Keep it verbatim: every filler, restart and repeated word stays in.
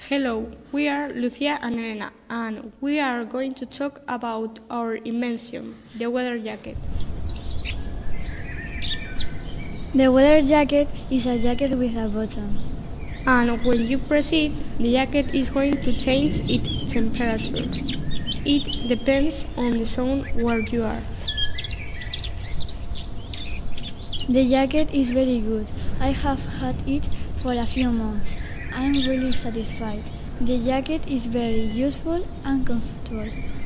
Hello, we are Lucia and Elena, and we are going to talk about our invention, the weather jacket. The weather jacket is a jacket with a button. And when you press it, the jacket is going to change its temperature. It depends on the zone where you are. The jacket is very good. I have had it for a few months. I am really satisfied. The jacket is very useful and comfortable.